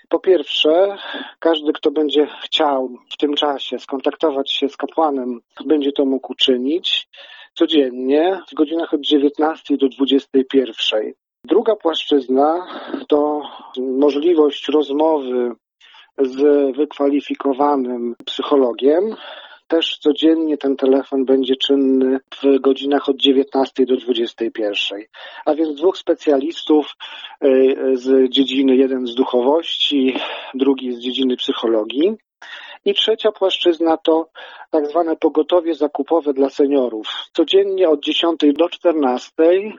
Po pierwsze, każdy, kto będzie chciał w tym czasie skontaktować się z kapłanem, będzie to mógł uczynić codziennie w godzinach od 19 do 21. Druga płaszczyzna to możliwość rozmowy z wykwalifikowanym psychologiem. Też codziennie ten telefon będzie czynny w godzinach od 19 do 21. A więc dwóch specjalistów z dziedziny, jeden z duchowości, drugi z dziedziny psychologii. I trzecia płaszczyzna to tak zwane pogotowie zakupowe dla seniorów. Codziennie od 10 do 14